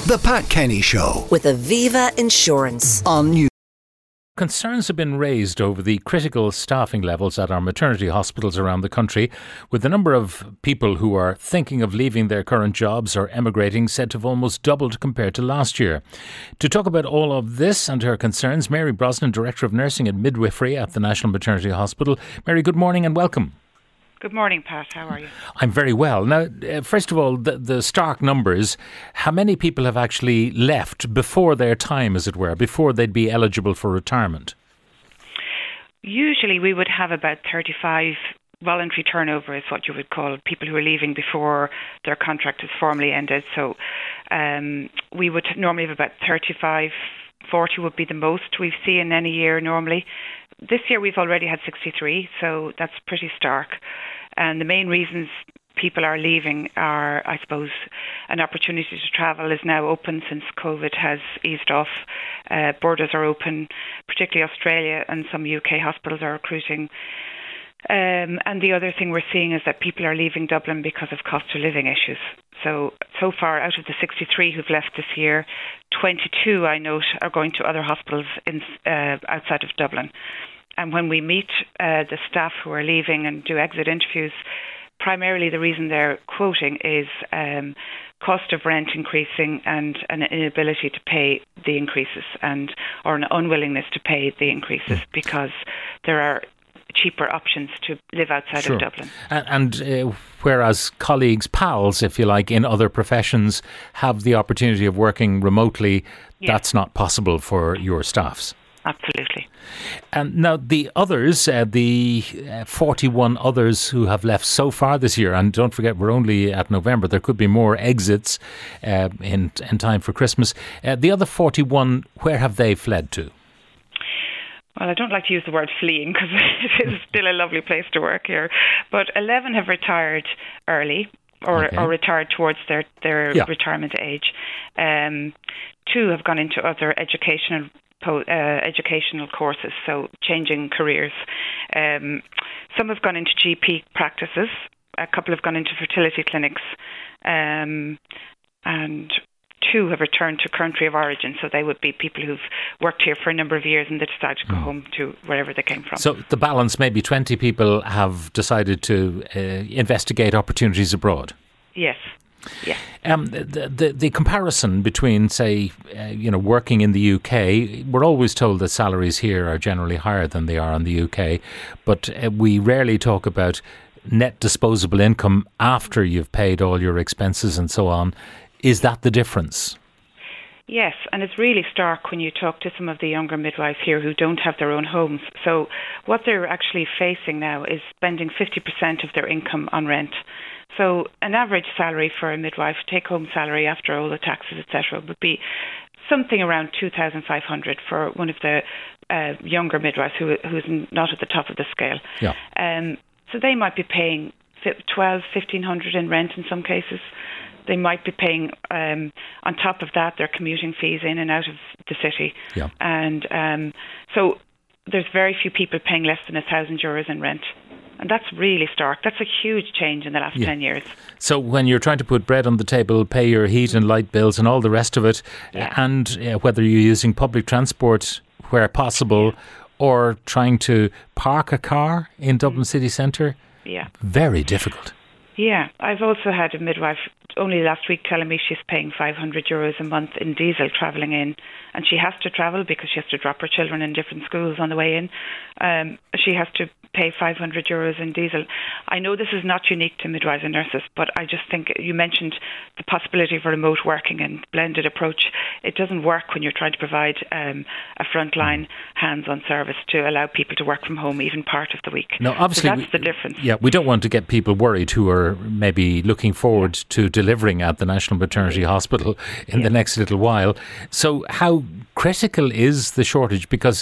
The Pat Kenny Show with Aviva Insurance on News. Concerns have been raised over the critical staffing levels at our maternity hospitals around the country, with the number of people who are thinking of leaving their current jobs or emigrating said to have almost doubled compared to last year. To talk about all of this and her concerns, Mary Brosnan, Director of Nursing and Midwifery at the National Maternity Hospital. Mary, good morning and welcome. Good morning, Pat. How are you? I'm very well. Now, first of all, the stark numbers, how many people have actually left before their time, as it were, before they'd be eligible for retirement? Usually we would have about 35 voluntary turnover is what you would call people who are leaving before their contract is formally ended. So we would normally have about 35, 40 would be the most we see in any year normally. This year we've already had 63, so that's pretty stark. And the main reasons people are leaving are, I suppose, an opportunity to travel is now open since COVID has eased off. Borders are open, particularly Australia, and some UK hospitals are recruiting. And the other thing we're seeing is that people are leaving Dublin because of cost of living issues. So far, out of the 63 who've left this year, 22, I note, are going to other hospitals outside of Dublin. And when we meet the staff who are leaving and do exit interviews, primarily the reason they're quoting is cost of rent increasing and an inability to pay the increases or an unwillingness to pay the increases because there are cheaper options to live outside of Dublin. And whereas colleagues, pals, if you like, in other professions have the opportunity of working remotely, that's not possible for your staffs. Absolutely. And now the others, the 41 others who have left so far this year, and don't forget we're only at November, there could be more exits in time for Christmas. The other 41, where have they fled to? Well, I don't like to use the word fleeing because it is still a lovely place to work here. But 11 have retired early or retired towards their retirement age. 2 have gone into other educational courses, so changing careers. Some have gone into GP practices. A couple have gone into fertility clinics. And 2 have returned to country of origin, so they would be people who've worked here for a number of years and they decided to go home to wherever they came from. So the balance, maybe 20 people have decided to investigate opportunities abroad. Yes. Yeah. The comparison between, say, working in the UK, we're always told that salaries here are generally higher than they are in the UK, but we rarely talk about net disposable income after you've paid all your expenses and so on. Is that the difference? Yes, and it's really stark when you talk to some of the younger midwives here who don't have their own homes. So what they're actually facing now is spending 50% of their income on rent. So an average salary for a midwife, take-home salary after all the taxes, etc., would be something around 2,500 for one of the younger midwives who's not at the top of the scale. Yeah. So they might be paying 1,500 in rent in some cases. They might be paying, on top of that, their commuting fees in and out of the city. Yeah. And so there's very few people paying less than €1,000 in rent. And that's really stark. That's a huge change in the last 10 years. So when you're trying to put bread on the table, pay your heat and light bills and all the rest of it, and whether you're using public transport where possible or trying to park a car in Dublin city centre, very difficult. Yeah, I've also had a midwife only last week telling me she's paying €500 a month in diesel travelling in, and she has to travel because she has to drop her children in different schools on the way in. She has to pay €500 in diesel. I know this is not unique to midwives and nurses, but I just think you mentioned the possibility of remote working and blended approach. It doesn't work when you're trying to provide a frontline hands-on service to allow people to work from home even part of the week. No, obviously, so that's the difference. Yeah, we don't want to get people worried who are maybe looking forward to delivering at the National Maternity Hospital in the next little while. So how critical is the shortage? Because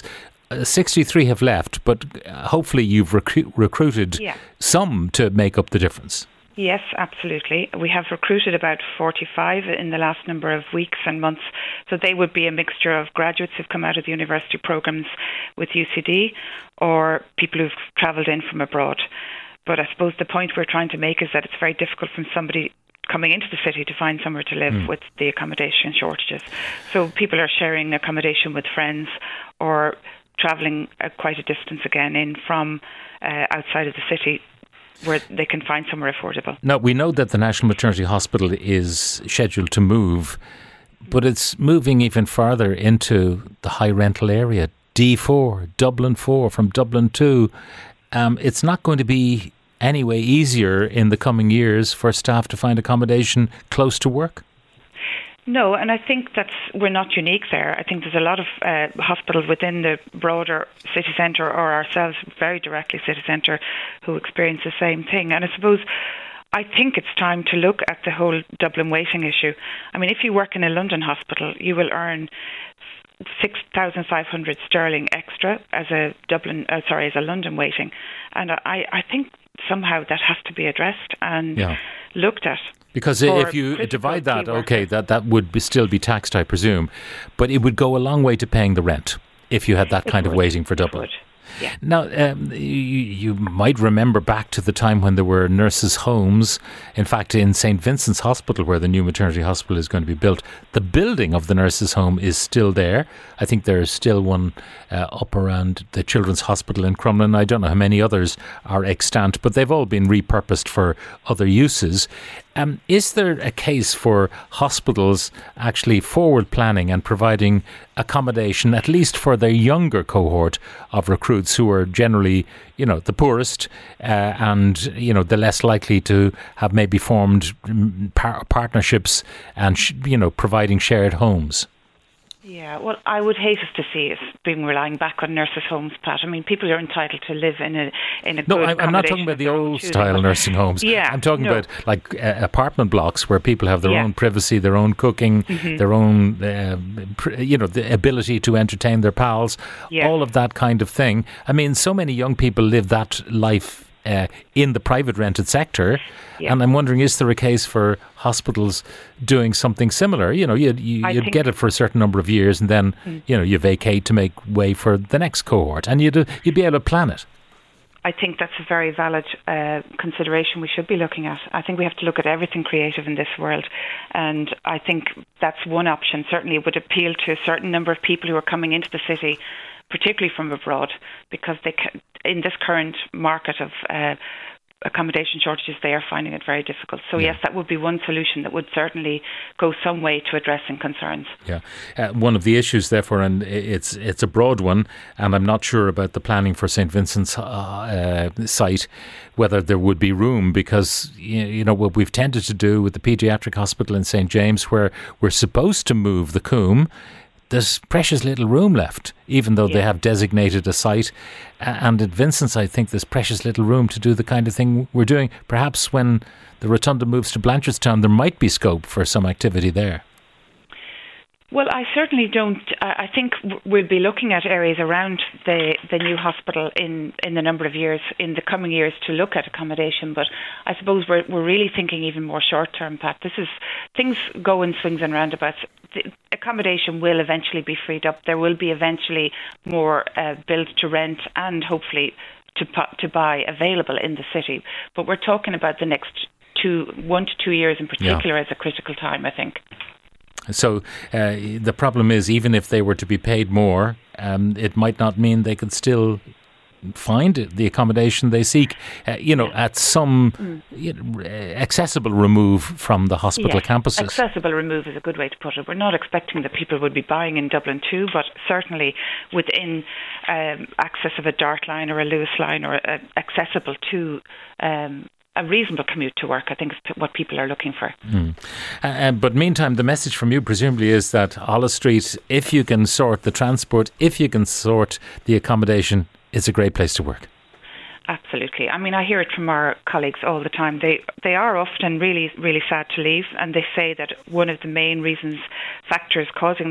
63 have left, but hopefully you've recruited some to make up the difference. Yes, absolutely. We have recruited about 45 in the last number of weeks and months. So they would be a mixture of graduates who've come out of the university programs with UCD or people who've travelled in from abroad. But I suppose the point we're trying to make is that it's very difficult for somebody coming into the city to find somewhere to live with the accommodation shortages. So people are sharing accommodation with friends or travelling quite a distance again in from outside of the city where they can find somewhere affordable. Now, we know that the National Maternity Hospital is scheduled to move, but it's moving even further into the high rental area, D4, Dublin 4 from Dublin 2. It's not going to be any way easier in the coming years for staff to find accommodation close to work? No, and I think we're not unique there. I think there's a lot of hospitals within the broader city centre or ourselves very directly city centre who experience the same thing. And I think it's time to look at the whole Dublin waiting issue. I mean, if you work in a London hospital, you will earn 6,500 sterling extra as a London waiting. And I think somehow that has to be addressed and looked at. Because if you divide that, that would still be taxed, I presume, but it would go a long way to paying the rent if you had that kind of waiting for Dublin. Yeah. Now, you might remember back to the time when there were nurses' homes. In fact, in St. Vincent's Hospital, where the new maternity hospital is going to be built, the building of the nurses' home is still there. I think there is still one up around the Children's Hospital in Crumlin. I don't know how many others are extant, but they've all been repurposed for other uses. Is there a case for hospitals actually forward planning and providing accommodation, at least for their younger cohort of recruits who are generally, the poorest and, the less likely to have maybe formed partnerships and, providing shared homes? Yeah, well, I would hate us to see us being relying back on nurses' homes, Pat. I mean, people are entitled to live in a good accommodation. No, I'm not talking about the old-style nursing homes. Yeah, I'm talking about apartment blocks where people have their own privacy, their own cooking, their own, the ability to entertain their pals, all of that kind of thing. I mean, so many young people live that life in the private rented sector, and I'm wondering, is there a case for hospitals doing something similar? You'd get it for a certain number of years, and then you vacate to make way for the next cohort, and you'd be able to plan it. I think that's a very valid consideration we should be looking at. I think we have to look at everything creative in this world, and I think that's one option. Certainly, it would appeal to a certain number of people who are coming into the city, particularly from abroad, because in this current market of accommodation shortages, they are finding it very difficult. So yes, that would be one solution that would certainly go some way to addressing concerns. Yeah, one of the issues, therefore, and it's a broad one, and I'm not sure about the planning for St. Vincent's site, whether there would be room, because what we've tended to do with the paediatric hospital in St. James, where we're supposed to move the Coombe, there's precious little room left, even though they have designated a site. And at Vincent's, I think there's precious little room to do the kind of thing we're doing. Perhaps when the Rotunda moves to Blanchardstown, there might be scope for some activity there. Well, I certainly don't. I think we'll be looking at areas around the new hospital in the number of years, in the coming years, to look at accommodation. But I suppose we're really thinking even more short term, Pat. Things go in swings and roundabouts. The accommodation will eventually be freed up. There will be eventually more build to rent and hopefully to buy available in the city. But we're talking about the next 1 to 2 years in particular as a critical time, I think. So the problem is, even if they were to be paid more, it might not mean they could still find the accommodation they seek, at some accessible remove from the hospital campuses. Accessible remove is a good way to put it. We're not expecting that people would be buying in Dublin too, but certainly within access of a Dart line or a Lewis line, or accessible to a reasonable commute to work, I think, is what people are looking for. But meantime, the message from you presumably is that Holles Street, if you can sort the transport, if you can sort the accommodation, it's a great place to work. Absolutely. I mean, I hear it from our colleagues all the time. They are often really, really sad to leave, and they say that one of the main factors causing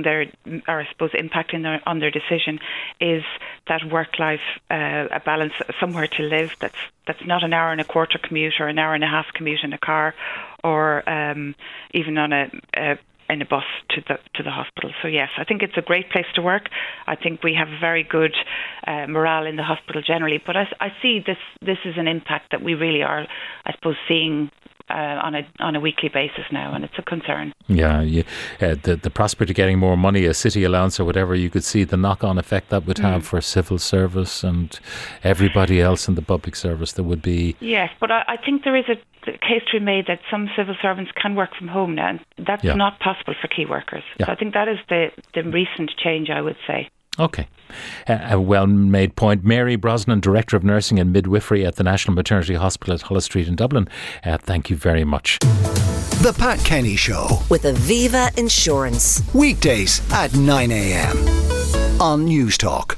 impacting on their decision is that work-life a balance, somewhere to live that's not an hour and a quarter commute or an hour and a half commute in a car, or even on in a bus to the hospital. So yes, I think it's a great place to work. I think we have very good morale in the hospital generally, but I see this is an impact that we really are, I suppose, seeing on a weekly basis now, and it's a concern. Yeah, the prospect of getting more money, a city allowance or whatever, you could see the knock-on effect that would have for civil service and everybody else in the public service. There would be... Yes, but I think there is a case to be made that some civil servants can work from home now, and that's not possible for key workers. So I think that is the recent change, I would say. Okay. A well-made point. Mary Brosnan, Director of Nursing and Midwifery at the National Maternity Hospital at Holles Street in Dublin. Thank you very much. The Pat Kenny Show with Aviva Insurance. Weekdays at 9 a.m. on News Talk.